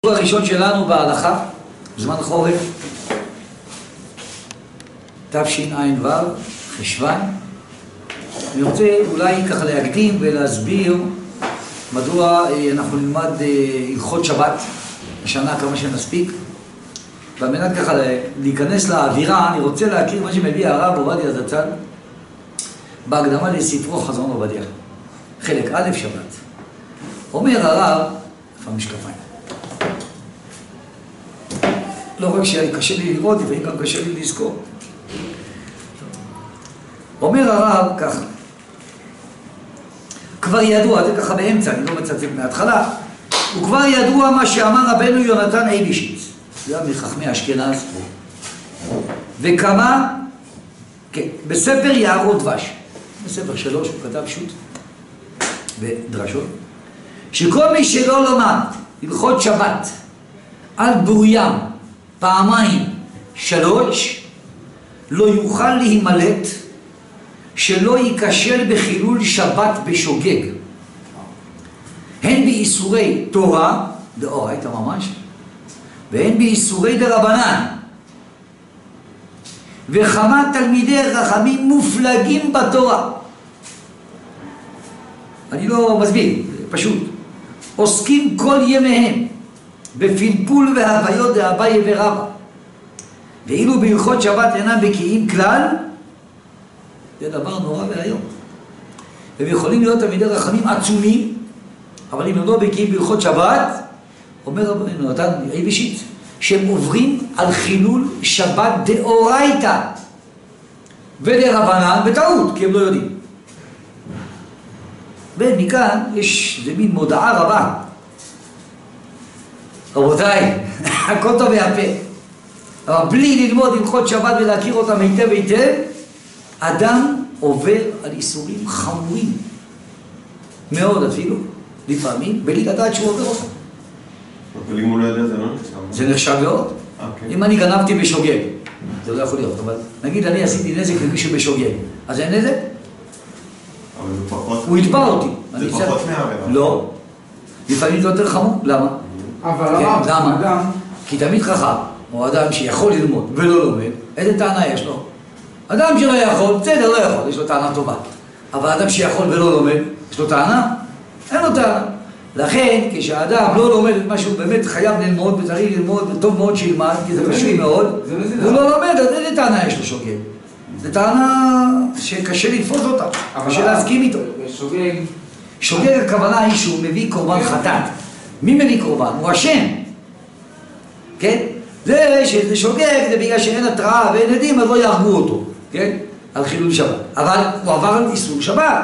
השיעור הראשון שלנו בהלכה, זמן חורף, תשע"ו, חשוון. אני רוצה אולי ככה להקדים ולהסביר מדוע אנחנו נלמד הלכות שבת השנה כמה שנספיק. ועל מנת ככה להיכנס לאווירה, אני רוצה להכיר מה שמביא הרב עובדיה זצ"ל בהקדמה לספרו חזון עובדיה, חלק א' שבת. אומר הרב, איפה המשקפיים? לא רק שקשה לי לראות, לפעמים גם קשה לי לזכור. אומר הרב ככה, כבר ידוע, זה ככה באמצע, אני לא מצטט מההתחלה, וכבר ידוע מה שאמר רבנו יונתן אייבשיץ, זה היה מחכמי אשכנז, וכמה, כן, בספר יערות דבש, בספר 3 הוא כתב שו"ת בדרשות, שכל מי שלא לומד הלכות שבת על בוריים פעמיים 3 לא יוכל להימלט שלא ייכשל בחילול שבת בשוגג, הן באיסורי תורה דאורייתא ממש והן באיסורי דרבנן. וכמה תלמידי חכמים מופלגים בתורה, אני לא מסביר, פשוט עוסקים כל ימיהם בפלפול והוויות דאביי ורבא, ואילו בהלכות שבת אינם בקיאים כלל, זה דבר נורא והיום. הם יכולים להיות תלמידי חכמים עצומים, אבל אם הם לא בקיאים בהלכות שבת, אומר רבנו יונתן אייבשיץ, שהם עוברים על חילול שבת דאורייתא ודרבנן בטעות, כי הם לא יודעים. ומכאן יש איזה מין מודעה רבה, רבותיי, הכל טוב והפה, אבל בלי ללמוד הלכות שבת ולהכיר אותם היטב היטב, אדם עובר על איסורים חמורים מאוד אפילו, לפעמים, בלי לדעת שהוא עובר אותם. אבל אם הוא לא יודע, זה לא נחשב. זה נחשב מאוד. אם אני גנבתי בשוגג, זה לא יכול להיות, אבל נגיד אני עשיתי נזק למישהו בשוגג, אז אין נזק? אבל זה פחות... הוא יתבע אותי. זה פחות מהעבירה. לא. לפעמים זה יותר חמור. למה? אבל הרב, למה? כי תמיד חכם, או אדם שיכול ללמוד ולא לומד, איזה טענה יש לו? אדם שלא יכול, בסדר, לא יכול, יש לו טענה טובה. אבל אדם שיכול ולא לומד, יש לו טענה? אין לו טענה. לכן, כשהאדם לא לומד את מה שהוא באמת חייב ללמוד, וצריך ללמוד, וטוב מאוד שילמד, כי זה חשוב מאוד, והוא לא לומד, אז איזה טענה יש לו שוגג? זו טענה שקשה לתפוס אותה, קשה להסכים איתו. שוגג הכוונה היא שהוא מביא קורבן חטאת. מי מביא קורבן? הוא השם. כן? זה שזה שוגג, זה בגלל שאין התראה ואין עדים, אז לא יהרגו אותו. כן? על חילול שבת. אבל הוא עבר על איסור שבת.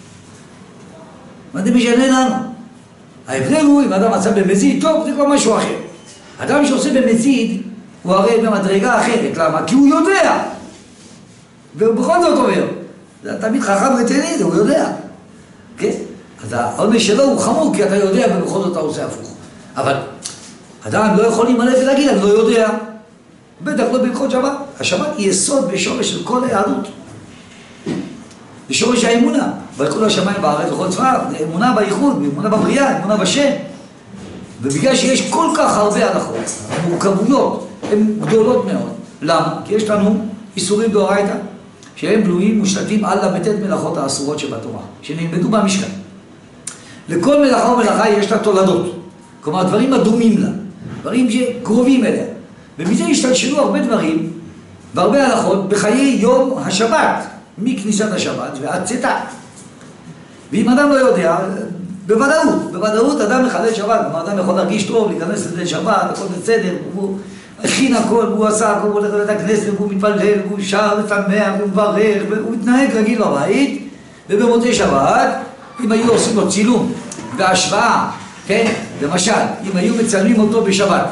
מה זה משנה לנו? ההבדל הוא, אם אדם עשה במזיד, טוב, זה כבר משהו אחר. אדם שעושה במזיד, הוא הרי במדרגה אחרת. למה? כי הוא יודע. והוא בכל זאת אומר. זה תמיד חכם רציני, זה הוא יודע. כן? אז העונש שלו הוא חמור, כי אתה יודע ובכל זאת אתה עושה הפוך. אבל אדם לא יכול להימלט ולהגיד, אני לא יודע. בטח לא בהלכות שבת. השבת היא יסוד ושורש של כל היהדות. זה שורש האמונה. ויקחו השמיים בארץ וכל צבאיו. זה אמונה בייחוד, אמונה בבריאה, אמונה בשם. ובגלל שיש כל כך הרבה הלכות, המורכבויות הן גדולות מאוד. למה? כי יש לנו איסורים דאורייתא, שהם בנויים מושתתים על ל"ט מלאכות האסורות שבתורה, שנלמדו במשכן. לכל מלאכה ומלאכה יש לה תולדות, כלומר דברים הדומים לה, דברים שקרובים אליה, ומזה השתלשלו הרבה דברים והרבה הלכות בחיי יום השבת, מכניסת השבת ועד צאתה. ואם אדם לא יודע, בוודאות אדם מחלל שבת, כלומר אדם יכול להרגיש טוב, להיכנס לליל שבת, הכל בסדר, הוא הכין הכל, הוא עשה הכל, הוא הולך לבית הכנסת, הוא מתפלל, הוא שר ושמח, הוא מברך, והוא מתנהג רגיל בבית. ובמוצאי שבת, אם היו עושים לו צילום והשוואה, כן, למשל, אם היו מצלמים אותו בשבת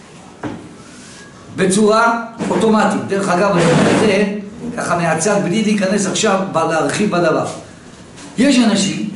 בצורה אוטומטית, דרך אגב, אני אומר את זה ככה מהצד, בלי להיכנס עכשיו להרחיב בדבר. יש אנשים,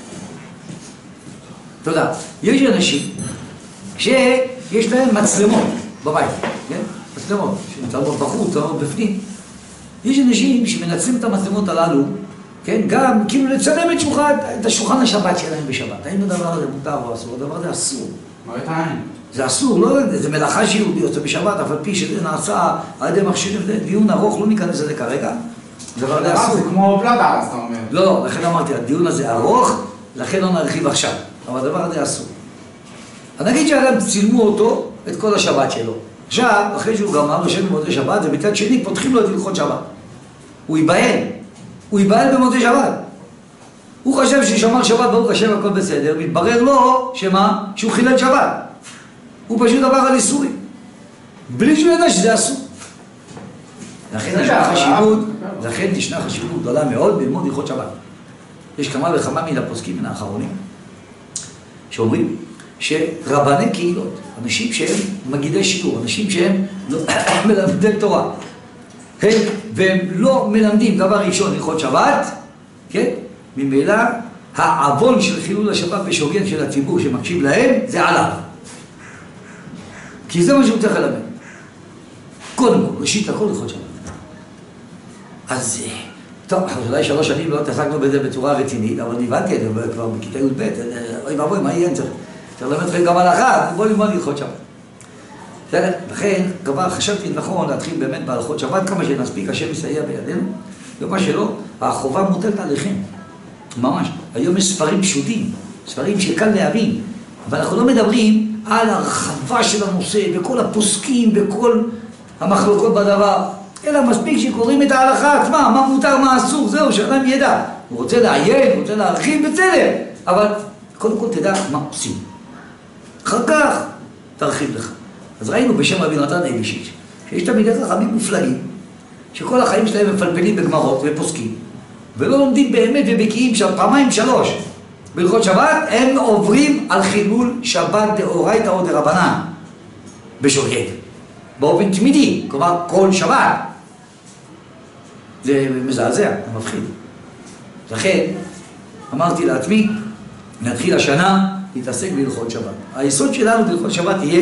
תודה, יש אנשים שיש להם מצלמות בבית, כן? מצלמות שמצלמות בחוץ, מצלמות בפנים. יש אנשים שמנצלים את המצלמות הללו, כן? גם כאילו לצלם את השולחן השבת שלהם בשבת. האם הדבר הזה מותר או אסור? הדבר הזה אסור. מראית עין. זה אסור, לא, זה מלאכה שיהודי יוצא בשבת, אף על פי שזה נעשה על ידי מכשירים, זה דיון ארוך, לא ניכנס לזה כרגע. זה כמו פלדה, אז אתה אומר. לא, לכן אמרתי, הדיון הזה ארוך, לכן לא נרחיב עכשיו, אבל הדבר הזה אסור. אז נגיד שאדם צילמו אותו, את כל השבת שלו. עכשיו, אחרי שהוא גמר יושב במוצאי שבת, ובצד שני פותחים לו את הלכות שבת. הוא ייבהל במוצאי שבת. הוא חושב ששמר שבת, ברוך השם, הכל בסדר, מתברר לו, שמה? שהוא חילל שבת. הוא פשוט עבר על איסורים. בלי שהוא ידע שזה אסור. לכן ישנה חשיבות גדולה מאוד ללמוד הלכות שבת. יש כמה וכמה מן הפוסקים, מן האחרונים, שאומרים שרבני קהילות, אנשים שהם מגידי שיעור, אנשים שהם לא מלמדי תורה, כן? והם לא מלמדים דבר ראשון הלכות שבת, כן? ממילא העוון של חילול השבת בשוגג של הציבור שמקשיב להם, זה עליו. כי זה מה שהוא צריך ללמד. קודם כל, ראשית הכל הלכות שבת. אז טוב, אולי 3 שנים לא התעסקנו בזה בצורה רצינית, אבל הבנתי את זה כבר בכיתה י"ב, אוי ואבוי, מה יהיה? צריך ללמד לכם גם הלכה, בואו ללמוד הלכות שבת. לכן, כבר חשבתי נכון להתחיל באמת בהלכות שבת, כמה שנספיק, השם יסייע בידינו, ומה שלא, החובה מוטלת עליכם. ממש. היום יש ספרים פשוטים, ספרים שקל להבין, אבל אנחנו לא מדברים על הרחבה של הנושא, וכל הפוסקים, וכל המחלוקות בדבר. אלא מספיק שקוראים את ההלכה עצמה, מה מותר, מה אסור, זהו, שאדם ידע. הוא רוצה לעיין, הוא רוצה להרחיב, בסדר. אבל קודם כל תדע מה עושים. אחר כך תרחיב לך. אז ראינו בשם רבי נתן אלישיץ, שיש תלמידי חכמים מופלאים, שכל החיים שלהם מפלפלים בגמרות ופוסקים, ולא לומדים באמת ובקיאים שם 2-3 בהלכות שבת, הם עוברים על חילול שבת דאורייתא או דרבנן בשוגג. באופן תמידי, כלומר כל שבת. זה מזעזע, זה מפחיד. לכן אמרתי לעצמי, נתחיל השנה להתעסק בהלכות שבת. היסוד שלנו בהלכות שבת יהיה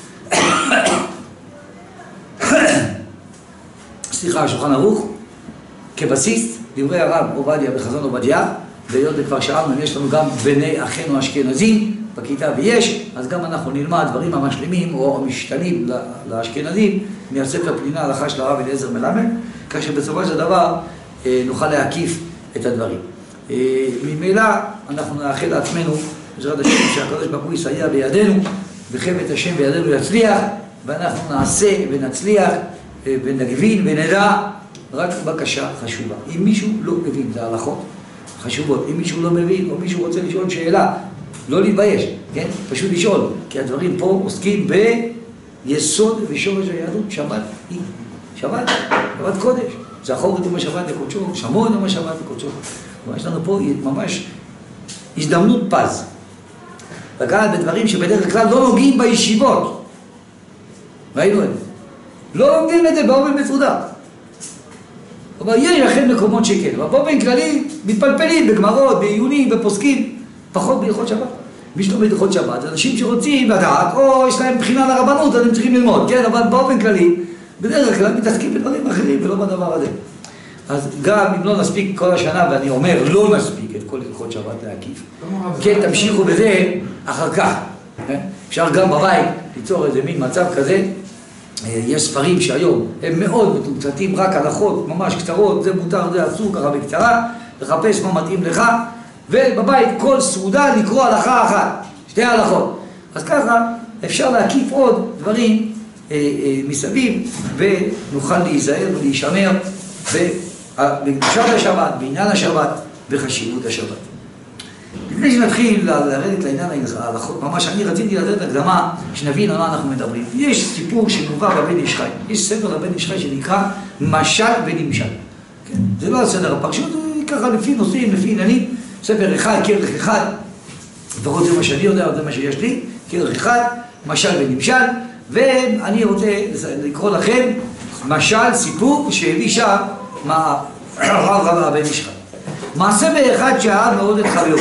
סליחה, שולחן ערוך, כבסיס דברי הרב עובדיה בחזון עובדיה, והיות וכבר שאלנו אם יש לנו גם בני אחינו אשכנזים בכיתה ויש, אז גם אנחנו נלמד דברים המשלימים או המשתנים לאשכנזים מהספר פנינה הלכה של הרב אליעזר מלמד, כך שבסופו של דבר נוכל להקיף את הדברים. ממילא אנחנו נאחל לעצמנו בעזרת השם שהקדוש ברוך הוא יסייע בידינו וחפץ השם בידינו יצליח, ואנחנו נעשה ונצליח ונגבין ונדע. רק בקשה חשובה, אם מישהו לא מבין, זה הלכות חשובות, אם מישהו לא מבין או מישהו רוצה לשאול שאלה, לא להתבייש, כן? פשוט לשאול, כי הדברים פה עוסקים ביסוד ושורש היהדות. שבת היא שבת קודש, זכור את יום השבת לקודשו, שמור את יום השבת לקודשו. יש לנו פה ממש הזדמנות פז לגעת בדברים שבדרך כלל לא נוגעים בישיבות. ראינו את זה, לא לומדים את זה באופן מסודר. אבל יש לכם מקומות שכן, אבל באופן כללי מתפלפלים בגמרות, בעיונים, בפוסקים, פחות בהלכות שבת. מי שלא בהלכות שבת, אנשים שרוצים לדעת, או יש להם בחינה לרבנות, אז הם צריכים ללמוד, כן? אבל באופן כללי, בדרך כלל מתעסקים בדברים אחרים ולא בדבר הזה. אז גם אם לא נספיק כל השנה, ואני אומר לא נספיק את כל הלכות שבת להקיף, כן, תמשיכו בזה אחר כך. אפשר גם בבית ליצור איזה מין מצב כזה. יש ספרים שהיום הם מאוד מתומצתים, רק הלכות ממש קצרות, זה מותר, זה אסור, ככה בקצרה, לחפש מה מתאים לך, ובבית כל סעודה לקרוא הלכה אחת, 2 הלכות. אז ככה אפשר להקיף עוד דברים מסביב, ונוכל להיזהר ולהישמר בקדושת השבת, בעניין השבת, בחשיבות השבת. לפני שנתחיל לרדת לעניין ההלכות, ממש אני רציתי לתת הקדמה שנבין על מה אנחנו מדברים. יש סיפור שמובא בבן איש חי, יש ספר לבן איש חי שנקרא משל ונמשל. כן? זה לא הסדר הפרשות, זה ככה לפי נושאים, לפי עניינים, ספר אחד, כרך אחד, לפחות זה מה שאני יודע, זה מה שיש לי, כרך אחד, משל ונמשל, ואני רוצה לקרוא לכם משל, סיפור שהביא שם הרב הבן איש חי. מעשה באחד שאהב מאוד את חברו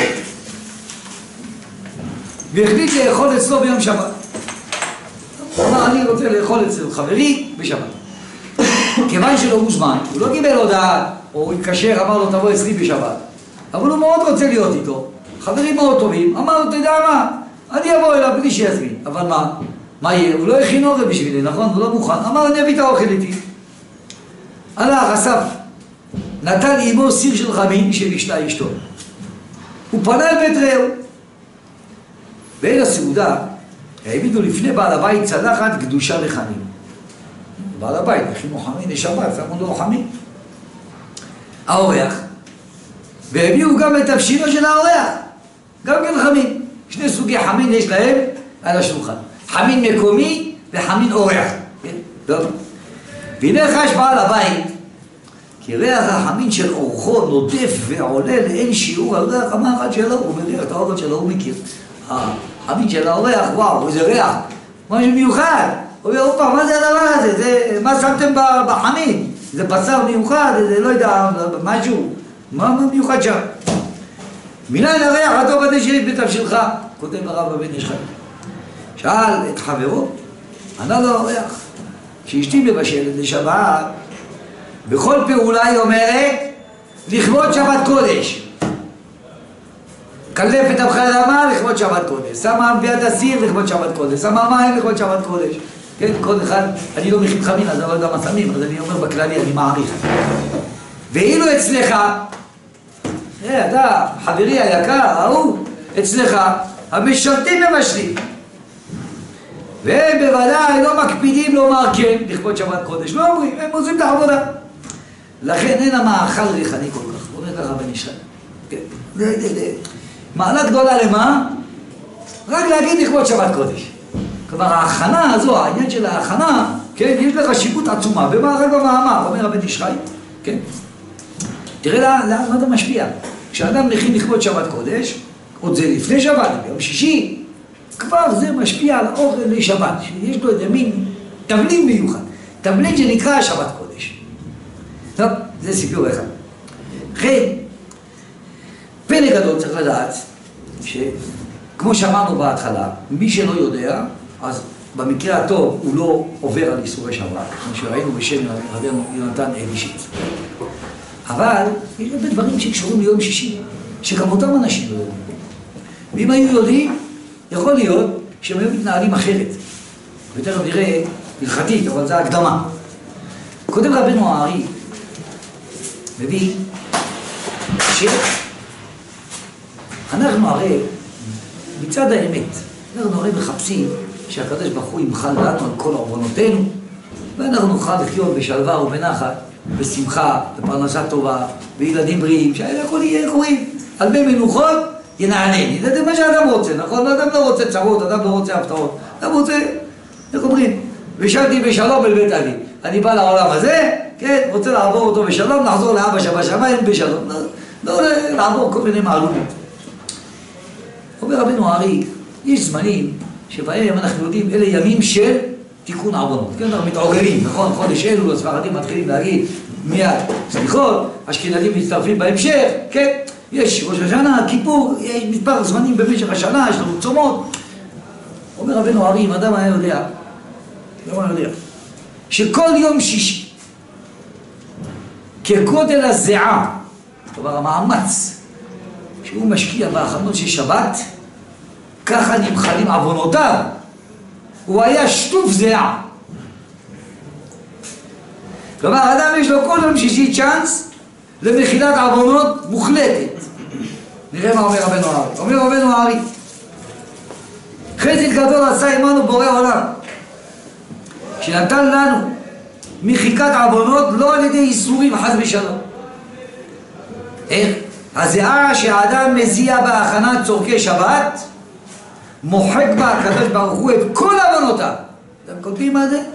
והחליט לאכול אצלו ביום שבת. הוא אמר, אני רוצה לאכול אצל חברי בשבת. כיוון שלא מוזמן, הוא לא קיבל הודעה או התקשר, אמר לו תבוא אצלי בשבת, אבל הוא מאוד רוצה להיות איתו, חברים מאוד טובים. אמר לו, תדע מה, אני אבוא אליו בלי שיזמין. אבל מה יהיה? הוא לא הכין אוכל בשבילי, נכון? הוא לא מוכן. אמר, אני אביא את האוכל איתי. הלך, אסף. נתן אימו סיר של חמין שבישלה אשתו. הוא פנה אל בית רעהו. ואל הסעודה, העמידו לפני בעל הבית צלחת קדושה לחמין. בעל הבית, הכינו חמין לשבת, שמו לו חמין. האורח, והביאו גם את תבשילו של האורח, גם כן חמין. שני סוגי חמין יש להם על השולחן. חמין מקומי וחמין אורח. כן? טוב. והנה חש בעל הבית, כי ריח החמין של אורחו נודף ועולה לאין שיעור על ריח המאכל שלו, הוא מריח את האוכל שלו, הוא מכיר. החמין של האורח, וואו, איזה ריח, משהו מיוחד. הוא אומר, אופה, מה זה הדבר הזה? מה שמתם בחמין? זה בשר מיוחד, זה לא יודע, משהו. מה מיוחד שם? מניין הריח הטוב הזה שיש בתבשילך? כותב הרב הבן איש חי. שאל את חברו, ענה לו האורח, שאשתי מבשלת לשבת, בכל פעולה היא אומרת, לכבוד שבת קודש. קלף את אבחי האדמה לכבוד שבת קודש. שמה ביד הסיר לכבוד שבת קודש. שמה מים לכבוד שבת קודש. כן, כל אחד, אני לא מכין חמין, אז אני לא יודע מה שמים, אז אני אומר בכללי, אני מעריך. ואילו אצלך, אתה, חברי היקר, ההוא, אצלך, המשרתים מבשלים. והם בוודאי לא מקפידים לומר כן לכבוד שבת קודש. לא אומרים, הם עושים את העבודה. לכן אין המאכל ריחני כל כך. אומר ככה בן ישראל. כן, מעלה גדולה למה? רק להגיד לכבוד שבת קודש. כלומר, ההכנה הזו, העניין של ההכנה, כן, יש לה חשיבות עצומה, רק במאמר, אומר הבן איש חי, כן. תראה לאן זה משפיע. כשאדם מכין לכבוד שבת קודש, עוד זה לפני שבת, ביום שישי, כבר זה משפיע על האוכל לשבת, שיש לו איזה מין תבלין מיוחד. תבלין שנקרא שבת קודש. טוב, זה סיפור אחד. לכן, פלא גדול צריך לדעת, שכמו שאמרנו בהתחלה, מי שלא יודע, אז במקרה הטוב הוא לא עובר על איסורי שבת, כמו שראינו בשם רבנו יונתן אלישיץ. אבל יש הרבה דברים שקשורים ליום שישי, שגם אותם אנשים לא יודעים. ואם היו יודעים, יכול להיות שהם היו מתנהלים אחרת. ותכף נראה הלכתית, אבל זה הקדמה. קודם רבנו הארי מביא שאנחנו הרי מצד האמת, אנחנו הרי מחפשים שהקדוש ברוך הוא ימחל לנו על כל עוונותינו, ואנחנו נוכל לחיות בשלווה ובנחת, בשמחה, בפרנסה טובה, וילדים בריאים, שהכל יהיה קוראים. על בי מנוחות ינענני. זה מה שאדם רוצה, נכון? אדם לא רוצה צרות, אדם לא רוצה הפתעות. אדם רוצה, איך אומרים? ושבתי בשלום אל בית אבי. אני בא לעולם הזה, כן, רוצה לעבור אותו בשלום, לחזור לאבא שבשמיים בשלום. לא לעבור כל מיני מעלומים. אומר רבנו הארי, יש זמנים שבהם אנחנו יודעים, אלה ימים של תיקון עוונות. כן, אנחנו מתעוררים, נכון? חודש אלול, הספרדים מתחילים להגיד מיד סליחות, אשכנזים מצטרפים בהמשך, כן? יש ראש השנה, כיפור, יש מספר זמנים במשך השנה, יש לנו צומות. אומר רבנו הארי, אם אדם היה יודע, שכל יום שישי, כגודל הזיעה, כלומר המאמץ, שהוא משקיע בהכנות של שבת, ככה נמחלים עוונותיו. הוא היה שטוף זיעה. כלומר, אדם יש לו כל יום שישי צ'אנס למחילת עוונות מוחלטת. נראה מה אומר רבנו הארי. אומר רבנו הארי, חסד גדול עשה עמנו בורא עולם, שנתן לנו מחיקת עוונות לא על ידי איסורים חס ושלום. איך? הזיעה שהאדם מזיע בהכנת צורכי שבת, מוחק בה הקדוש ברוך הוא את כל עוונותיו. אתם קולטים מה זה?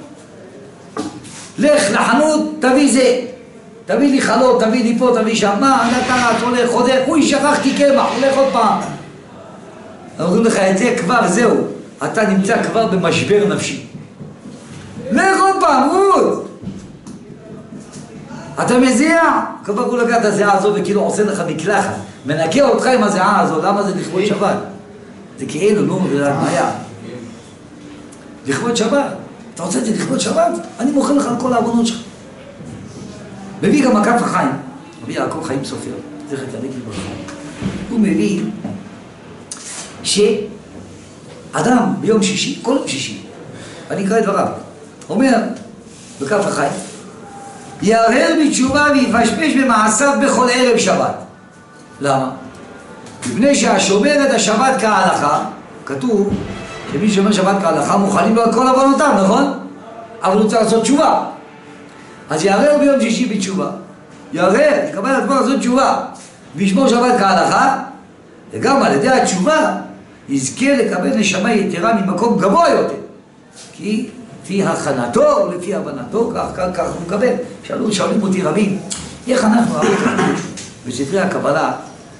לך לחנות, תביא זה. תביא לי חלות, תביא לי פה, תביא שם. מה? אתה רץ, הולך, חודך, הוא שכחתי קמח, הולך עוד פעם. אומרים לך את זה כבר, זהו. אתה נמצא כבר במשבר נפשי. לך עוד פעם, רות! אתה מזיע? כבר הוא לקח את הזיעה הזו וכאילו עושה לך מקלחת. מנקה אותך עם הזיעה הזו, למה זה לכבוד שבת? זה כאילו, לא, זה היה. לכבוד שבת. אתה רוצה את זה לכבוד שבת? אני מוכר לך על כל העוונות שלך. מביא גם מקף החיים. מביא יעקב חיים סופר. זכר צדיק לברכה. הוא מביא אדם ביום שישי, כל יום שישי, אני אקרא את דבריו, אומר בכף החי, יערער בתשובה ויפשפש במעשיו בכל ערב שבת. למה? מפני שהשומר את השבת כהלכה, כתוב שמי שומר שבת כהלכה מוכנים לו על כל עוונותיו, נכון? אבל הוא צריך לעשות תשובה. אז יערער ביום שישי בתשובה, יערער, יקבל על עצמו לעשות תשובה וישמור שבת כהלכה, וגם על ידי התשובה יזכה לקבל נשמה יתרה ממקום גבוה יותר, כי לפי הכנתו ולפי הבנתו כך הוא מקבל. שואלים אותי רבים, איך אנחנו רואים בספרי הקבלה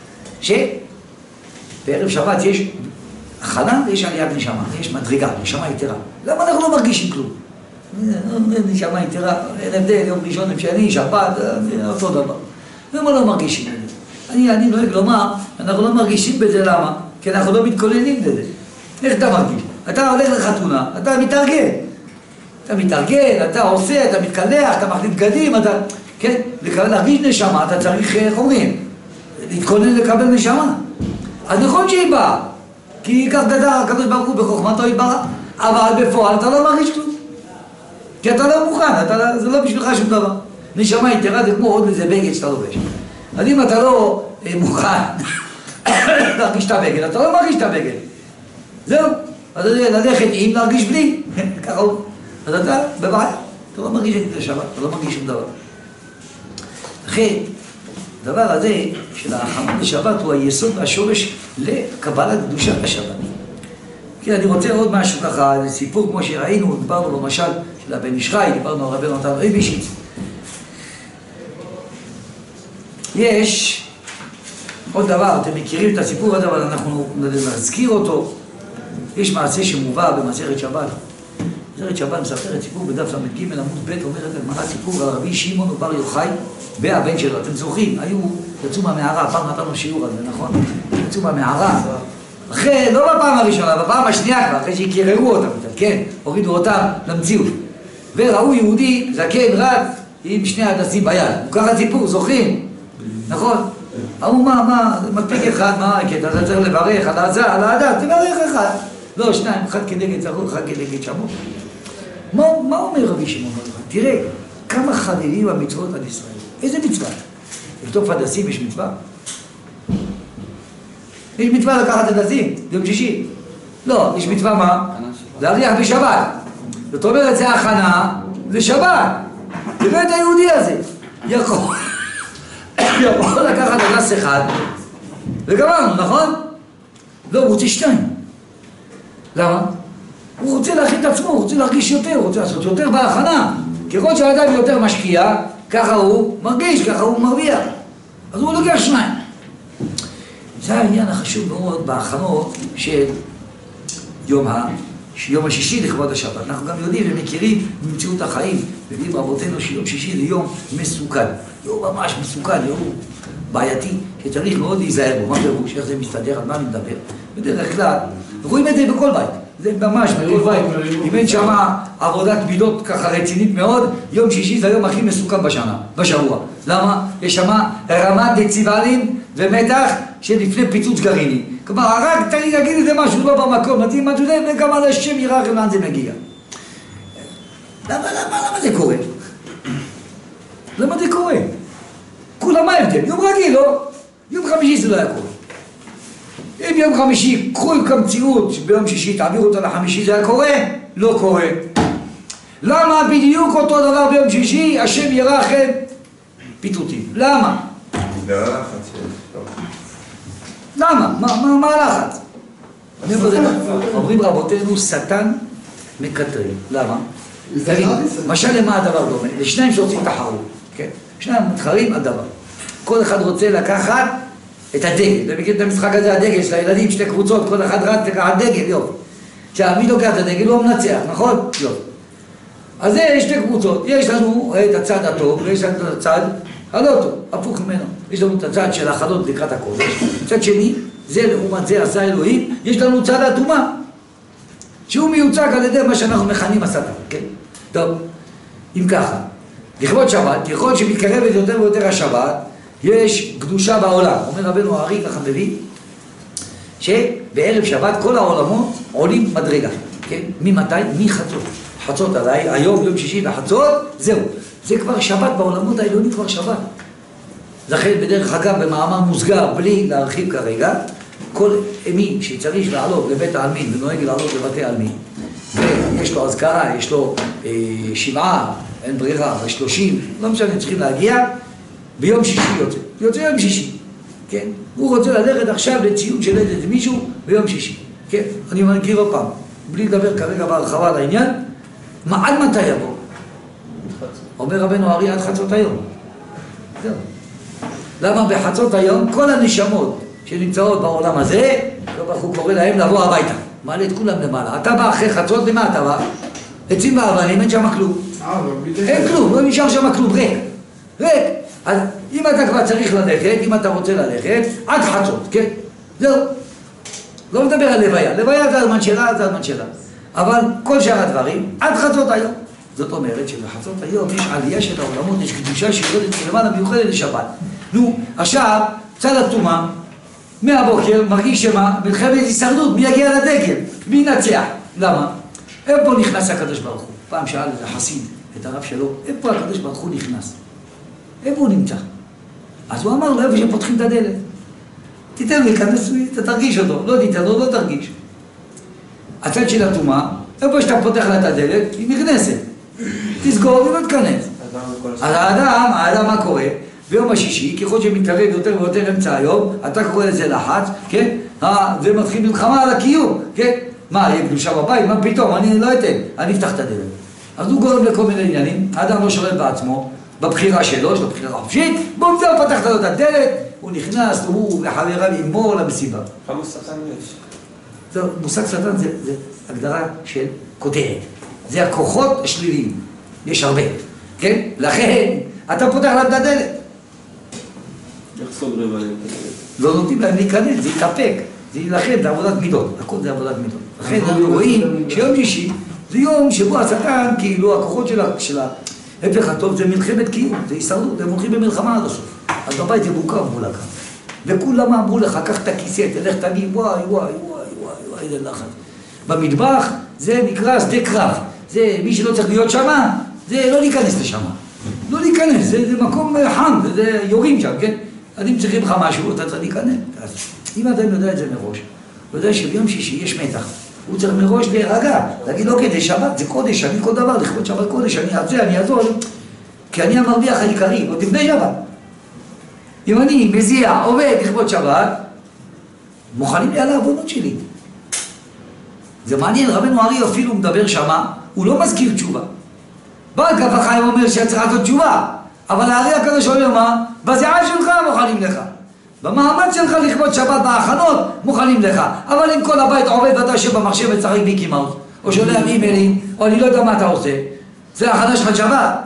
שבערב שבת יש הכנה ויש עליית נשמה, יש מדרגה, נשמה יתרה. למה אנחנו לא מרגישים כלום? נשמה יתרה, אין הבדל, יום ראשון, יום שני, שבת, אותו דבר. למה לא מרגישים בזה? אני נוהג לומר, אנחנו לא מרגישים בזה, למה? כי אנחנו לא מתכוננים בזה. איך אתה מרגיש? אתה הולך לחתונה, אתה מתארגן. אתה מתארגן, אתה עושה, אתה מתקלח, אתה מחליט בגדים, אתה... כן? להרגיש נשמה, אתה צריך, איך אומרים? להתכונן לקבל נשמה. אז נכון שהיא באה, כי כך גדל הקדוש ברוך הוא בחוכמתו יתברך, אבל בפועל אתה לא מרגיש כלום. כי אתה לא מוכן, זה לא בשבילך שום דבר. נשמה יתרה זה כמו עוד איזה בגד שאתה לובש. אז אם אתה לא מוכן להרגיש את הבגד, אתה לא מרגיש את הבגד. זהו. אז ללכת עם להרגיש בלי. ככה הוא. אז אתה בבעיה. אתה לא מרגיש את השבת, אתה לא מרגיש שום דבר. לכן, הדבר הזה של ההכנה לשבת הוא היסוד והשורש לקבלת קדושת השבת. כן, אני רוצה עוד משהו ככה, סיפור כמו שראינו, דיברנו במשל של הבן איש חי, דיברנו על רבי נתן אייבשיץ. יש עוד דבר, אתם מכירים את הסיפור הזה, אבל אנחנו נזכיר אותו. יש מעשה שמובא במסכת שבת. מסכת שבת מספרת סיפור בדף ל"ג עמוד ב', אומרת הגמרא סיפור על רבי שמעון ובר יוחאי והבן שלו. אתם זוכרים? יצאו מהמערה, פעם נתנו שיעור על זה, נכון? יצאו מהמערה. אחרי, לא בפעם הראשונה, בפעם השנייה כבר, אחרי שהקררו אותם, כן? הורידו אותם למציאות. וראו יהודי זקן רץ עם שני הדסים ביד. הוא ככה סיפור, זוכרים? נכון? אמרו מה, מספיק אחד, מה, כי אתה צריך לברך על האדם, תברך אחד. לא, שניים, אחד כנגד זכור, אחד כנגד שמור. מה אומר רבי שמעון? תראה, כמה חללים המצוות על ישראל. איזה מצווה? לכתוב הדסים יש מצווה? יש מצווה לקחת הדסים, יום שישי. לא, יש מצווה מה? להריח בשבת. זאת אומרת, זה הכנה לשבת. תראה את היהודי הזה. יכול לקחת הדס אחד, וגמרנו, נכון? לא, הוא רוצה שתיים. למה? הוא רוצה להכין את עצמו, הוא רוצה להרגיש יותר, הוא רוצה לעשות יותר בהכנה. ככל שהאדם יותר משקיע, ככה הוא מרגיש, ככה הוא מרוויח. אז הוא לוקח שניים. זה העניין החשוב מאוד בהכנות של יום השישי לכבוד השבת. אנחנו גם יודעים ומכירים במציאות החיים, יודעים רבותינו שיום שישי זה יום מסוכן. יום ממש מסוכן, יום בעייתי, שצריך מאוד להיזהר בו. מה פירוש? איך זה מסתדר? על מה אני מדבר? בדרך כלל, רואים את זה בכל בית. זה ממש בכל בית. אם אין שמה עבודת מידות ככה רצינית מאוד, יום שישי זה היום הכי מסוכן בשבוע. למה? יש שמה רמת דציבלים ומתח שלפני פיצוץ גרעיני. כלומר, רק תגיד איזה משהו לא במקום, נתאים משהו זה, וגם על השם יראה לכם לאן זה מגיע. למה זה קורה? למה זה קורה? כולה מה ההבדל? יום רגיל, לא? יום חמישי זה לא היה קורה. אם יום חמישי, קחו כמציאות שביום שישי תעבירו אותה לחמישי, זה היה קורה? לא קורה. למה בדיוק אותו דבר ביום שישי, השם יראה לכם פיתותים? למה? למה? מה הלחץ? אומרים רבותינו, שטן מקטרים. למה? משל למה הדבר דומה? לשניים שרוצים תחרות. שניים מתחרים על דבר. כל אחד רוצה לקחת את הדגל. אתם מכירים את המשחק הזה, הדגל של הילדים, שתי קבוצות, כל אחד רץ לקחת דגל, יופי. עכשיו, מי לוקח את הדגל? הוא המנצח, נכון? יופי. אז זה שתי קבוצות. יש לנו את הצד הטוב, ויש לנו את הצד הלא טוב, הפוך ממנו. יש לנו את הצד של החלות לקראת הקודש. מצד שני, זה לעומת זה עשה אלוהים, יש לנו צד האטומה, שהוא מיוצג על ידי מה שאנחנו מכנים השטן, כן? טוב, אם ככה, לכבוד שבת, ככל שמתקרבת יותר ויותר השבת, יש קדושה בעולם. אומר רבנו הארי, ככה מביא, שבערב שבת כל העולמות עולים מדרגה, כן? ממתי? מחצות. חצות עליי, היום יום שישי וחצות, זהו. זה כבר שבת בעולמות העליונים, כבר שבת. לכן בדרך אגב במאמר מוסגר, בלי להרחיב כרגע, כל מי שצריך לעלות לבית העלמין ונוהג לעלות לבתי העלמין, ויש לו אזכרה, יש לו שבעה, אין ברירה, 30, לא משנה, צריכים להגיע, ביום שישי יוצא יום שישי, כן? הוא רוצה ללכת עכשיו לציון של איזה מישהו ביום שישי, כן? אני מכיר עוד פעם, בלי לדבר כרגע בהרחבה על העניין, עד מתי יבוא? אומר רבנו ארי עד חצות היום. זהו. למה בחצות היום כל הנשמות שנמצאות בעולם הזה, הוא קורא להם לבוא הביתה, מעלה את כולם למעלה. אתה בא אחרי חצות, למה אתה בא? עצים באבנים, אין שם כלום. אין כלום, לא נשאר שם כלום, ריק. אז אם אתה כבר צריך ללכת, אם אתה רוצה ללכת, עד חצות, כן? זהו. לא מדבר על לוויה, לוויה זה הזמן שלה, זה הזמן שלה. אבל כל שאר הדברים, עד חצות היום. זאת אומרת שבחצות היום יש עלייה של העולמות, יש קדושה שיורדת מלמעלה מיוחדת לשבת. נו, עכשיו, צד הטומאה, מהבוקר מרגיש שמה, מלחמת הישרדות, מי יגיע לדגל? מי ינצח? למה? איפה נכנס הקדוש ברוך הוא? פעם שאל איזה חסיד את הרב שלו, איפה הקדוש ברוך הוא נכנס? איפה הוא נמצא? אז הוא אמר לו, איפה שפותחים את הדלת. תיתן לי להיכנס, אתה תרגיש אותו, לא תיתן לו, לא תרגיש. הצד של הטומאה, איפה שאתה פותח לה את הדלת, היא נכנסת. תסגור ולא תכנס. אז האדם מה קורה? ביום השישי, ככל שמתקרב יותר ויותר אמצע היום, אתה קורא לזה לחץ, כן? זה מתחיל מלחמה על הקיום, כן? מה, יהיה קדושה בבית? מה פתאום? אני לא אתן, אני אפתח את הדלת. אז הוא גורם לכל מיני עניינים, האדם לא שולט בעצמו, בבחירה שלו, יש לו בחירה חופשית, בום, זהו, פתחת לו את הדלת, הוא נכנס, הוא וחבריו עמו למסיבה. כמה שטן יש? זהו, מושג שטן זה הגדרה של כותרת. זה הכוחות השליליים, יש הרבה, כן? לכן, אתה פותח להם את הדלת. איך סוגרים עליהם את הדלת? לא נותנים להם להיכנס, זה יתאפק, זה ילחם, זה עבודת מידות, הכל זה עבודת מידות. לכן אנחנו רואים שיום שישי זה יום שבו השטן, כאילו הכוחות של ההפך הטוב זה מלחמת קיום, זה הישרדות, הם הולכים במלחמה עד הסוף. אז בבית זה מורכב מול הקו. וכולם אמרו לך, קח את הכיסא, תלך תגיד, וואי, איזה לחץ. במטבח זה נקרא שדה קרב, זה מי שלא צריך להיות שמה, זה לא להיכנס לשם. לא להיכנס, זה מקום חם, זה יורים שם, כן? אז אם צריכים לך משהו, אתה צריך להיכנס. אז אם אדם יודע את זה מראש, הוא יודע שביום שישי יש מתח. הוא צריך מראש להירגע, להגיד לו, אוקיי, זה שבת, זה קודש, אני כל דבר, לכבוד שבת קודש, אני אעשה, אני אעזור, כי אני המרוויח העיקרי, עוד לפני שבת. אם אני מזיע, עובד לכבוד שבת, מוכנים לי על העוונות שלי. זה מעניין, רבנו ארי אפילו מדבר שמה, הוא לא מזכיר תשובה. בעל כף החיים אומר שצריך לעשות תשובה, אבל הארי הקדוש אומר מה? בזיעה שלך מוכנים לך. במעמד שלך לכבוד שבת בהכנות מוכנים לך. אבל אם כל הבית עובד ואתה יושב במחשב וצריך מיקי מאוס, או שולח אימיילים, או אני לא יודע מה אתה עושה, זה הכנה שלך שבת.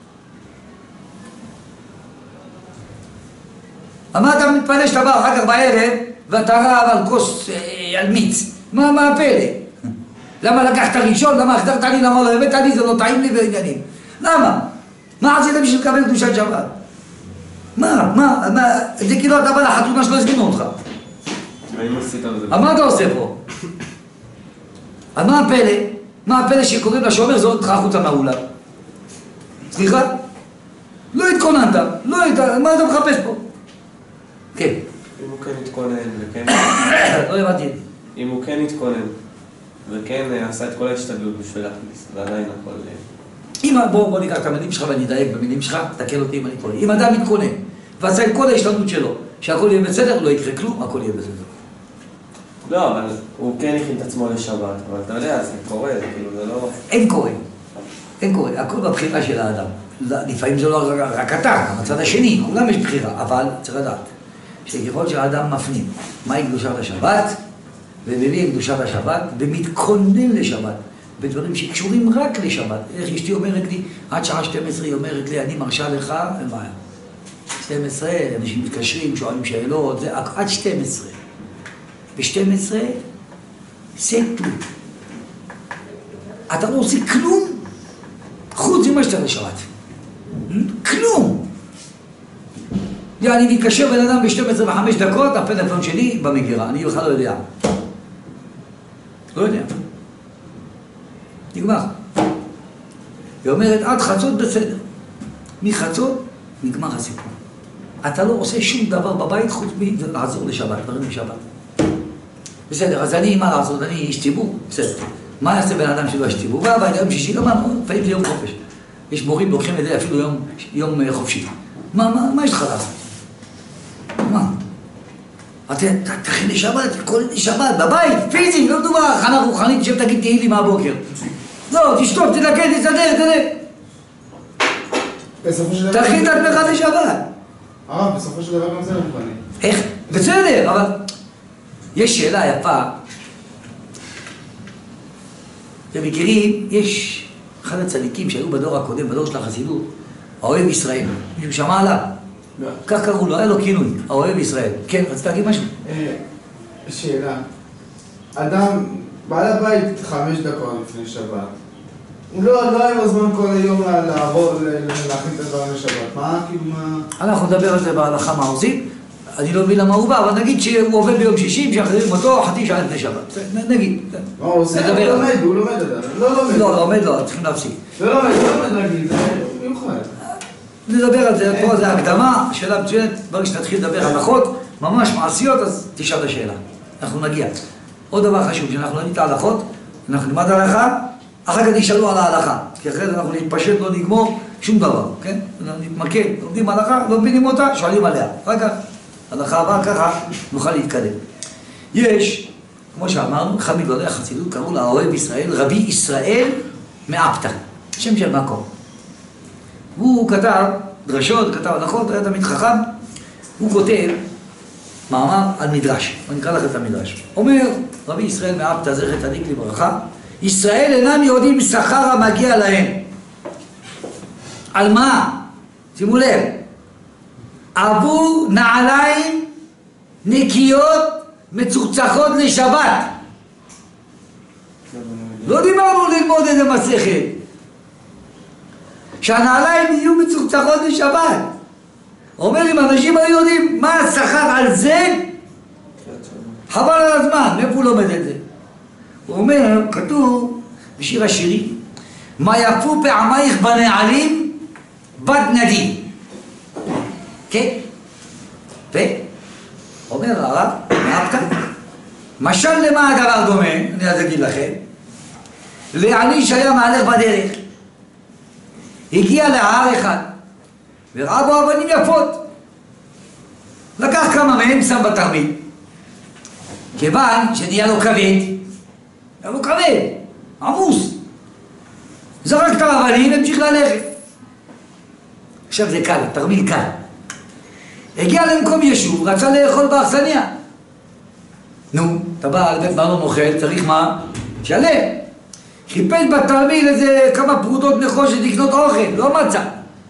מה אתה מתפלא שאתה בא אחר כך בערב ואתה רב על כוס על מיץ? מה הפלא? למה לקחת ראשון? למה החזרת לי? למה לא הבאת לי? זה לא טעים לי בעניינים. למה? מה עשית בשביל לקבל קדושת שבת? מה? זה כאילו אתה בא לחתונה שלא הזמינו אותך. מה אתה עושה פה? אז מה הפלא? מה הפלא שקוראים לשומר זורק אותך החוצה מהאולם? סליחה? לא התכוננת, מה אתה מחפש פה? כן. אם הוא כן התכונן וכן... לא הבנתי. אם הוא כן התכונן וכן עשה את כל ההשתדלות בשביל להכניס, ועדיין הכל... בוא ניקח את המילים שלך ואני אדייק במילים שלך, תקל אותי אם אני טועה. אם אדם מתכונן ועשה את כל ההשתדלות שלו, שהכל יהיה בסדר, לא יקרה כלום, הכל יהיה בסדר. לא, אבל הוא כן הכין את עצמו לשבת, אבל אתה יודע, זה קורה, כאילו זה לא... אין קורה, הכל בבחירה של האדם. לפעמים זה לא רק אתה, גם הצד השני, כולם יש בחירה, אבל צריך לדעת שככל שהאדם מפנים מהי קדושת השבת, ומביא קדושת השבת, ומתכונן לשבת, בדברים שקשורים רק לשבת. איך אשתי אומרת לי, עד שעה 12 היא אומרת לי, אני מרשה לך, אין בעיה. 12, אנשים מתקשרים, שואלים שאלות, זה עד 12. ב-12, זה כלום. אתה לא עושה כלום, חוץ ממה שאתה לשבת. כלום. אני מתקשר בן אדם ב-12:05 דקות, הפלאפון שלי במגירה, אני בכלל לא יודע. לא יודע. נגמר. היא אומרת, עד חצות בסדר. מחצות נגמר הסיפור. אתה לא עושה שום דבר בבית חוץ מלעזור לשבת, דברים לשבת. בסדר, אז אני, מה לעשות? אני איש ציבור? בסדר. מה יעשה בן אדם שלא איש ציבור? והבית יום שישי, לפעמים זה יום חופש. יש מורים לוקחים את זה אפילו יום חופשי. מה יש לך לעשות? מה? תכין לשבת, כל שבת, בבית, פיזי, לא מדובר, הכנה רוחנית, שב תגיד תהילים מהבוקר. לא, תשתוק, תדקד, תסדר. תכין את עצמך לשבת. בסופו של דבר גם זה לא מובנים. איך? בסדר, אבל יש שאלה יפה. אתם מכירים, יש אחד הצדיקים שהיו בדור הקודם, בדור של החסידות, האוהב ישראל. מישהו שמע עליו? לא. כך קראו לו, היה לו כינוי, האוהב ישראל. כן, רצית להגיד משהו? שאלה. אדם, בעל הבית 5 דקות לפני שבת. הוא לא היה לו זמן כל היום לעבוד, להכין את הדברים לשבת. מה, כאילו מה... אנחנו נדבר על זה בהלכה מה עושים. אני לא מבין למה הוא בא, אבל נגיד שהוא עובד ביום שישי, משחררים אותו חצי שעה לפני שבת. נגיד. מה הוא עושה? הוא לומד עדיין. לא, לומד לא, צריכים להפסיק. לא לומד נגיד, זה מיוחד. נדבר על זה, פה זה הקדמה, שאלה מצוינת, ברגע שנתחיל לדבר על הלכות, ממש מעשיות, אז תשאל את השאלה. אנחנו נגיע. עוד דבר חשוב, שאנחנו לא נדע הלכות, אנחנו נלמד הלכה, אחר כך נשאלו על ההלכה, כי אחרי זה אנחנו נתפשט, לא נגמור שום דבר, כן? אנחנו נתמקד, לומדים הלכה, לא מבינים אותה, שואלים עליה. אחר כך, הלכה הבאה, ככה נוכל להתקדם. יש, כמו שאמרנו, אחד מגדולי החסידות, קראו לה האוהב ישראל, רבי ישראל מאפתא, שם של מקום. הוא כתב דרשות, כתב הלכות, היה תמיד חכם, הוא כותב מאמר על מדרש, אני אקרא לכם את המדרש. אומר רבי ישראל מאפתא, זכר צדיק לברכה, ישראל אינם יודעים שכר המגיע להם. על מה? שימו לב, עבור נעליים נקיות מצוחצחות לשבת. לא דיברנו ללמוד איזה מסכת. שהנעליים יהיו מצוחצחות לשבת. אומר, אם אנשים היו יודעים מה השכר על זה, חבל על הזמן, מאיפה הוא לומד את זה? הוא אומר, כתוב בשיר השירים, מה יפו פעמייך בנעלים, בת נדי. כן? אומר הרב, מאפתא, משל למה הדבר דומה, אני אז אגיד לכם, לעני שהיה מהלך בדרך, הגיע להר אחד, וראה בו אבנים יפות. לקח כמה מהם, שם בתרמיל. כיוון שנהיה לו כבד, היה לו כבד, עמוס. זרק את האבנים, המשיך ללכת. עכשיו זה קל, תרמיל קל. הגיע למקום יישוב, רצה לאכול באכסניה. נו, אתה בא לבית מלון אוכל, צריך מה? שלם. חיפש בתרמיל איזה כמה פרודות נחושת לקנות אוכל, לא מצא.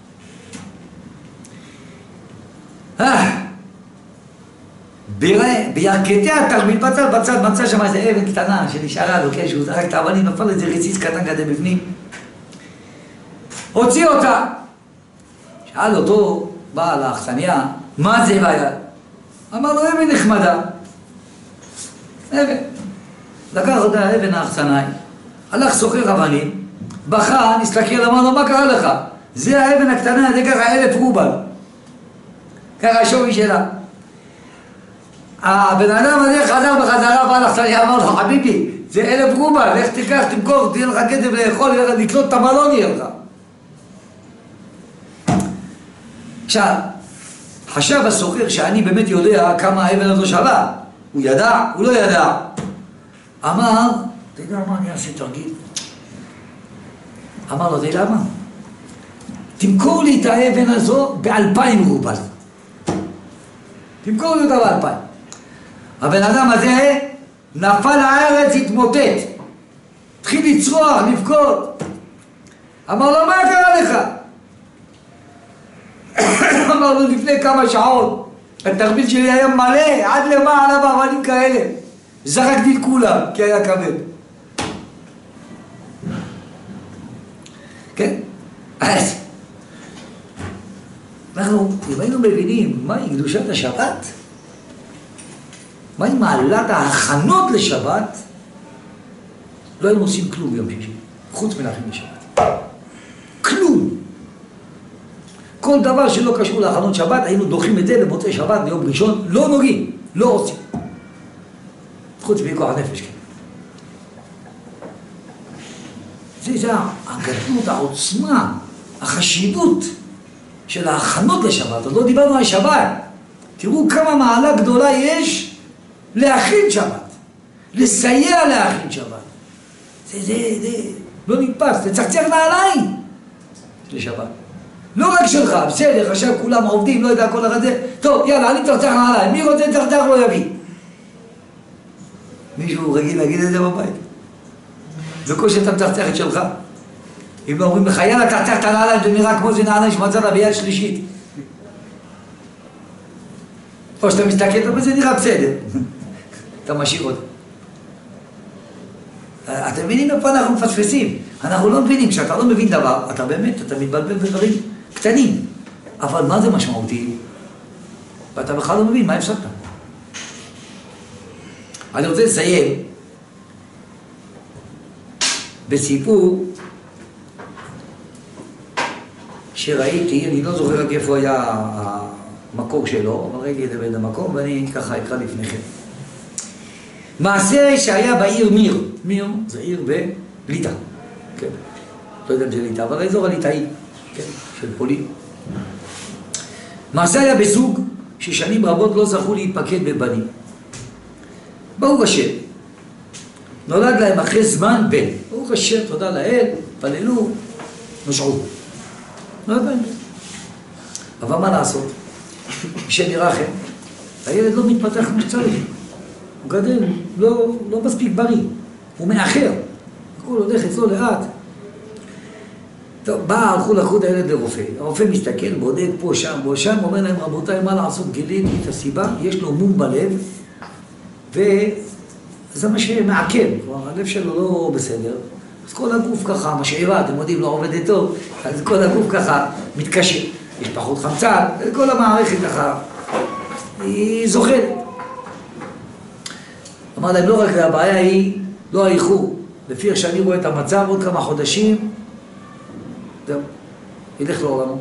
בירכתי התרמיל בצד, מצא שם איזה אבן קטנה שנשארה לו, כן, שהוא זרק את האבנים, נפל איזה רציץ קטן כזה בפנים. הוציא אותה. שאל אותו, בעל האכסניה, מה זה ביד? אמר לו, אבן נחמדה. אבן. לקח אותה אבן האכסנאי, הלך סוחר אבנים, בכה, נסתכל, אמר לו, מה קרה לך? זה האבן הקטנה, זה ככה 1,000 רובל. ככה השווי שלה. הבן אדם הזה חזר בחזרה, בעל האכסניה, אמר לו, חביבי, זה 1,000 רובל, לך תיקח, תמכור, תהיה לך כסף לאכול, לקנות את המלון יהיה לך. עכשיו, חשב הסוחר שאני באמת יודע כמה האבן הזו שווה. הוא ידע, הוא לא ידע. אמר, אתה יודע מה, אני אעשה תרגיל. אמר לו, אתה יודע מה? תמכור לי את האבן הזו ב2,000 רובל. תמכור לי אותה ב2,000. הבן אדם הזה נפל לארץ, התמוטט. התחיל לצרוח, לבכות. אמר לו, מה קרה לך? אמר לו, לפני כמה שעות התרמיל שלי היה מלא עד למעלה באבנים כאלה, זרקתי את כולם כי היה כבד. כן? אז אם היינו מבינים מהי קדושת השבת, מהי מעלת ההכנות לשבת, לא היינו עושים כלום ביום שישי, חוץ מלהכין לשבת. כלום. כל דבר שלא קשור להכנות שבת, היינו דוחים את זה למוצאי שבת, ליום ראשון, לא נוגעים, לא עושים. חוץ מכוח הנפש, כן. זה הגדלות, העוצמה, החשיבות של ההכנות לשבת. עוד לא דיברנו על שבת. תראו כמה מעלה גדולה יש להכין שבת, לסייע להכין שבת. זה לא נתפס, תצחצח נעליים לשבת. לא רק שלך, בסדר, עכשיו כולם עובדים, לא יודע כל אחד זה. טוב, יאללה, אני תצחצח נעליים. מי רוצה לצחצח לא יביא. מישהו רגיל להגיד את זה בבית? בקושי אתה מצחצח את שלך. אם לא אומרים לך, יאללה, תצחצח את הנעליים, זה נראה כמו זה נעליים שמצאת ביד שלישית. או שאתה מסתכל, אבל זה נראה בסדר. אתה משאיר אותו. אתם מבינים איפה אנחנו מפספסים? אנחנו לא מבינים, כשאתה לא מבין דבר, אתה באמת, אתה מתבלבל בדברים קטנים. אבל מה זה משמעותי? ואתה בכלל לא מבין, מה הפסקת? אני רוצה לסיים בסיפור שראיתי, אני לא זוכר רק איפה היה המקור שלו, אבל ראיתי את זה באיזה מקום, ואני ככה אקרא לפניכם. מעשה שהיה בעיר מיר. מיר זה עיר בליטא, כן. לא יודע אם זה ליטא, אבל האזור הליטאי, כן, של פולין. מעשה היה בזוג ששנים רבות לא זכו להתפקד בבנים. ברוך השם, נולד להם אחרי זמן בן. ברוך השם, תודה לאל, פללו, נושעו. נולד להם בן. אבל מה לעשות? השם ירחם, הילד לא מתפתח כמו שצריך. הוא גדל, לא מספיק בריא. הוא מאחר. הכל הולך אצלו לאט. טוב, הלכו לקחו את הילד לרופא. הרופא מסתכל, בודק פה, שם, אומר להם, רבותיי, מה לעשות? גיליתי את הסיבה, יש לו מום בלב, וזה מה שמעכב, כלומר, הלב שלו לא בסדר. אז כל הגוף ככה, משאירה, אתם יודעים, לא עובדת טוב, אז כל הגוף ככה מתקשר. יש פחות חמצן, כל המערכת ככה, היא זוכרת. אמר להם, לא רק הבעיה היא, לא האיחור. לפי איך שאני רואה את המצב, עוד כמה חודשים, זהו, ילך לעולמו.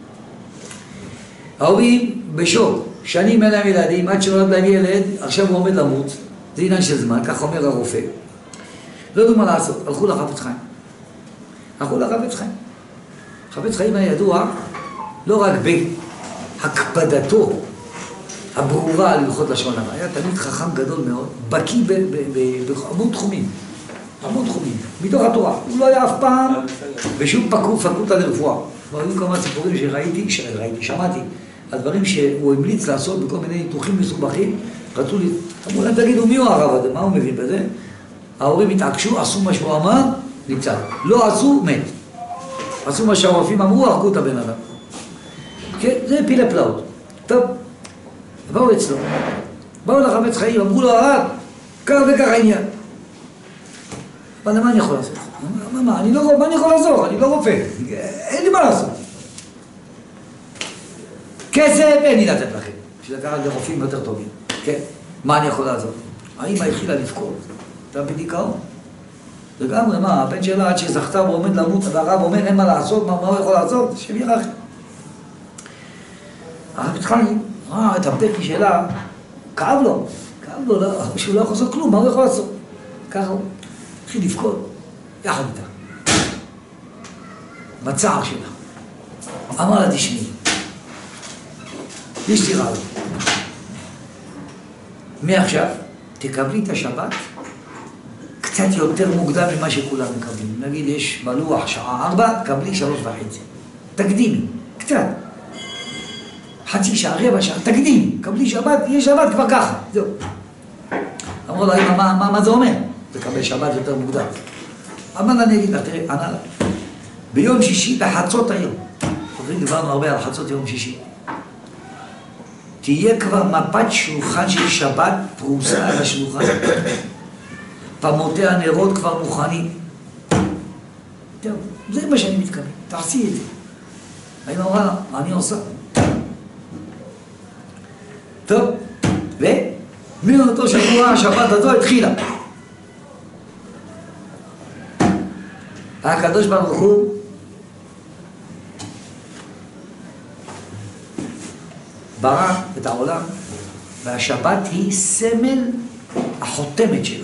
ההורים בשוק, שנים אין להם ילדים, עד שנולד להם ילד, עכשיו הוא עומד למות, זה עניין של זמן, כך אומר הרופא. לא יודעים מה לעשות, הלכו לחפץ חיים. חפץ חיים היה ידוע לא רק בהקפדתו הברורה על הלכות לשון הרע, היה תמיד חכם גדול מאוד, בקיא בהמון תחומים, מתוך התורה. הוא לא היה אף פעם בשום פקולטה לרפואה. והיו כמה סיפורים שמעתי, על דברים שהוא המליץ לעשות בכל מיני ניתוחים מסובכים. רצו לי, אמרו להם, תגידו, מי הוא הרב הזה? מה הוא מבין בזה? ההורים התעקשו, עשו מה שהוא אמר, נמצא. לא עשו, מת. עשו מה שהרופאים אמרו, הרגו את הבן אדם. כן, זה פילי פלאות. טוב, באו אצלו, באו לחפץ חיים, אמרו לו, הרב, כך וכך העניין. אבל מה אני יכול לעשות? מה אני יכול לעזור? אני לא רופא, אין לי מה לעשות. כסף אין לי לתת לכם, בשביל לקחת לרופאים יותר טובים. כן, מה אני יכול לעזור? האמא התחילה לבכות, אתה בדיכאון. לגמרי, מה, הבן שלה עד שזכתה ועומד למות, והרב אומר, אין מה לעשות, מה הוא יכול לעשות? שם ירחם. הרב חיים ראה את הבכי שלה, כאב לו, שהוא לא יכול לעשות כלום, מה הוא יכול לעשות? ככה הוא התחיל לבכות, יחד איתה. בצער שלה. אמר לה, תשמעי, יש לי רעיון. מעכשיו, תקבלי את השבת קצת יותר מוקדם ממה שכולם מקבלים. נגיד, יש בלוח שעה 4, תקבלי 3:30. תקדימי, קצת. חצי שעה, רבע שעה, תקדימי. קבלי שבת, יהיה שבת כבר ככה. זהו. אמרו לה, מה זה אומר? תקבל שבת יותר מוקדם. אמר לה, אני אגיד לה, תראי, ענה לה. ביום שישי, בחצות היום. דיברנו הרבה על חצות יום שישי. תהיה כבר מפת שולחן של שבת פרוסה על השולחן. פעמותי הנרות כבר מוכנים. טוב, זה מה שאני מתכוון. תעשי את זה. אני אומר לה, מה אני עושה? טוב, ומאותו שבוע השבת הזו התחילה. הקדוש ברוך הוא ברא את העולם, והשבת היא סמל החותמת שלו.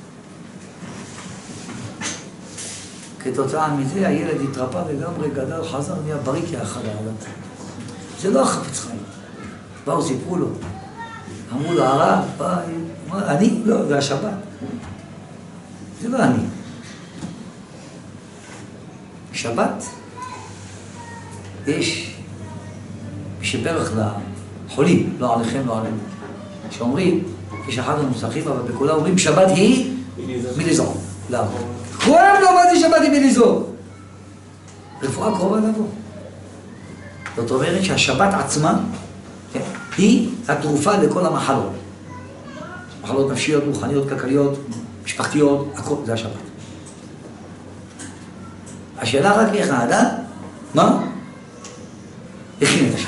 כתוצאה מזה הילד התרפא לגמרי, גדל, חזר, נהיה בריא כאחד העולם. זה לא החפץ חיים. באו, סיפרו לו. אמרו לו, הרב, אני? לא, זה השבת. זה לא אני. שבת, יש שברך לחולים, לא עליכם, לא עלינו. שאומרים, יש אחד המוסכים, אבל בכולם אומרים, שבת היא מלזרום. למה? כולם לא באתי שבת היא מלזרום. רפואה קרובה לבוא. זאת אומרת שהשבת עצמה היא התרופה לכל המחלות. מחלות נפשיות, רוחניות, כלכליות, משפחתיות, הכל, זה השבת. השאלה רק איך האדם, מה? הכין את השבת.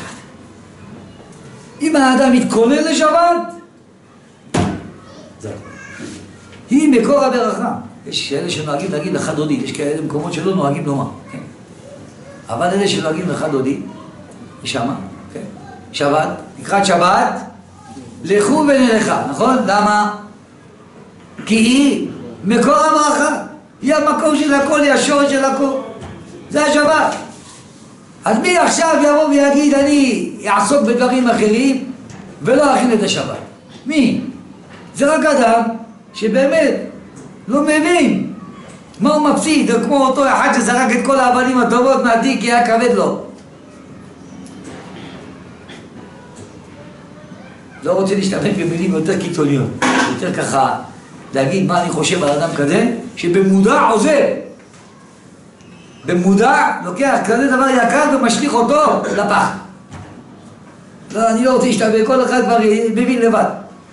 אם האדם מתכונן לשבת, זהו. היא מקור הברכה. יש כאלה שנוהגים להגיד לך דודי, יש כאלה מקומות שלא נוהגים לומר, כן? אבל אלה שנוהגים לך דודי, היא שמה, כן? שבת, לקראת שבת, לכו ונלכה, נכון? למה? כי היא מקור הברכה. היא המקור של הכל, היא השורש של הכל. זה השבת. אז מי עכשיו יבוא ויגיד, אני אעסוק בדברים אחרים ולא אכין את השבת? מי? זה רק אדם שבאמת לא מבין מה הוא מפסיד, זה כמו אותו אחד שזרק את כל האבנים הטובות מהתיק כי היה כבד לו. לא רוצה להשתמש במילים יותר קיצוניות, יותר ככה להגיד מה אני חושב על אדם כזה שבמודע עוזר, במודע לוקח כזה דבר יקר ומשליך אותו לפח. לא, אני לא רוצה להשתמש, כל אחד כבר מבין לבד.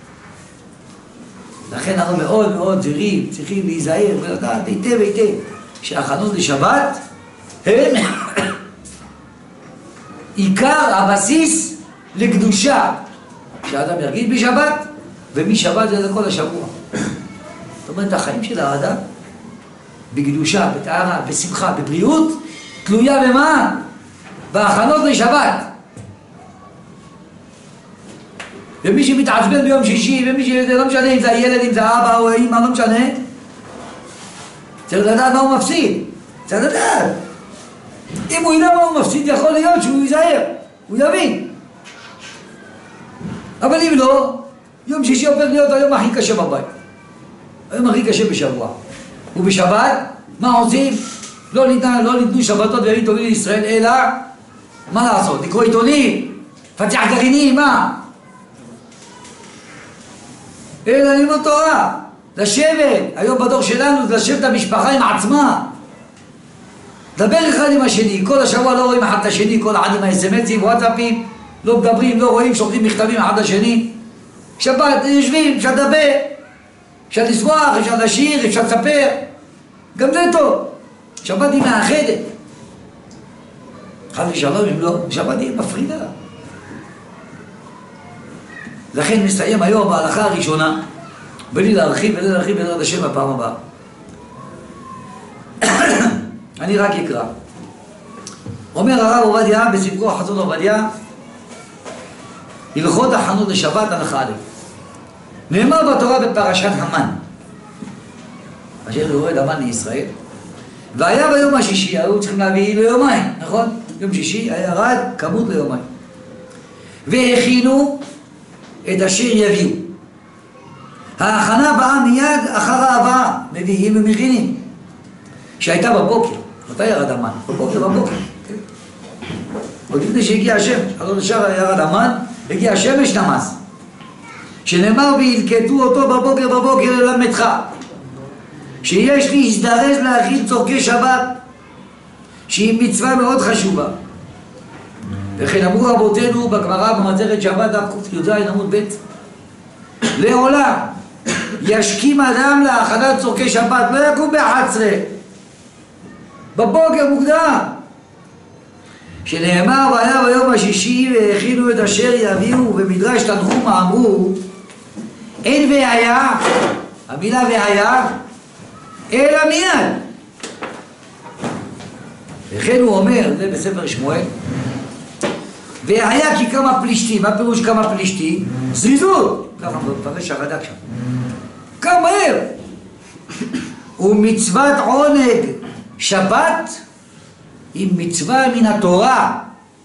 לכן אנחנו מאוד מאוד צריכים להיזהר ולדעת היטב היטב שההכנות לשבת הם עיקר הבסיס לקדושה שהאדם ירגיש בשבת, ומשבת זה לכל השבוע. זאת אומרת, החיים של האדם בקדושה, בטהרה, בשמחה, בבריאות, תלויה במה? בהכנות לשבת. ומי שמתעצבן ביום שישי, ומי שזה לא משנה אם זה הילד, אם זה האבא או האמא, לא משנה, צריך לדעת מה הוא מפסיד. צריך לדעת. אם הוא ידע מה הוא מפסיד, יכול להיות שהוא ייזהר, הוא יבין. אבל אם לא, יום שישי הופך להיות היום הכי קשה בבית. היום הכי קשה בשבוע. ובשבת, מה עושים? לא ניתנו שבתות וימים טובים לישראל, אלא מה לעשות? לקרוא עיתונים, פתח גרעינים, מה? אלא ללמוד תורה, לשבת. היום בדור שלנו זה לשבת המשפחה עם עצמה. דבר אחד עם השני, כל השבוע לא רואים אחד את השני, כל אחד עם ה-SMSים, וואטסאפים, לא מדברים, לא רואים, שולחים מכתבים אחד לשני. שבת, יושבים, אפשר לדבר, אפשר לשמוח, אפשר לשיר, אפשר לספר. גם זה טוב. שבת היא מאחדת. חד ושלום אם לא, שבת היא מפרידה. לכן מסיים היום בהלכה הראשונה, בלי להרחיב בעזרת השם בפעם הבאה. אני רק אקרא. אומר הרב עובדיה בספרו החזון עובדיה, הלכות הכנות לשבת הלכה א'. נאמר בתורה בפרשת המן, אשר יורד המן לישראל, והיה ביום השישי, היו צריכים להביא ליומיים, נכון? יום שישי היה ירד כמות ליומיים. והכינו את אשר יביאו. ההכנה באה מיד אחר ההבאה, מביאים ומכינים. שהייתה בבוקר, מתי ירד המן? בבוקר. עוד לפני שהגיע השמש, הלוא לשאר ירד המן, הגיע השמש נמס. שנאמר וילכדו אותו בבוקר ללמדך. שיש להזדרז להכין צורכי שבת, שהיא מצווה מאוד חשובה. וכן אמרו רבותינו בגמרא במסכת שבת דף קי"ז עמוד ב', לעולם ישכים אדם להכנת צורכי שבת, לא יקום ב-11 בבוקר מוקדם, שנאמר והיה ביום השישי והכינו את אשר יביאו, במדרש תנחומא אמרו אין והיה, המילה והיה, אלא מיד. וכן הוא אומר, זה בספר שמואל, והיה כי כמה פלישתים, מה פירוש כמה פלישתים? זריזות, ככה מפרש הרד"ק שם. כמה מהר. ומצוות עונג שבת היא מצווה מן התורה,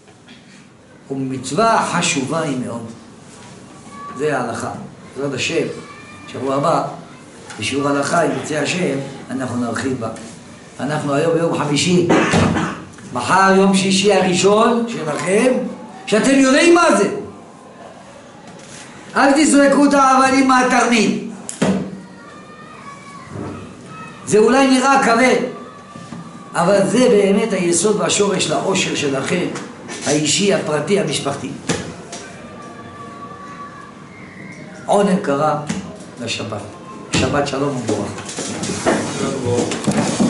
ומצווה חשובה היא מאוד. זה ההלכה. בעזרת השם, שבוע הבא, בשיעור הלכה, אם ירצה השם, אנחנו נרחיב בה. אנחנו היום ביום חמישי, מחר יום שישי הראשון שלכם, שאתם יודעים מה זה. אל תזרקו את האבנים מהתרמיל. זה אולי נראה כבד, אבל זה באמת היסוד והשורש לאושר שלכם, האישי, הפרטי, המשפחתי. עונג קרה לשבת. שבת שלום וברכה.